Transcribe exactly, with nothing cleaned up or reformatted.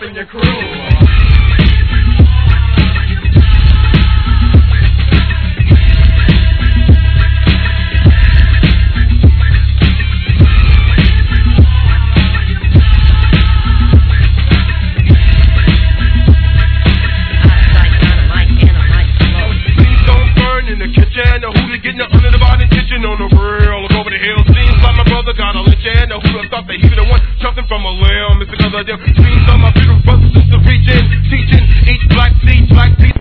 and your crew. On the real, look over the hill. Seems like my brother got a lynch, and who would've thought that he be the one jumping from a limb? It's because of them. Seems like my beautiful brothers, sisters reaching, teaching each black seed, black seed.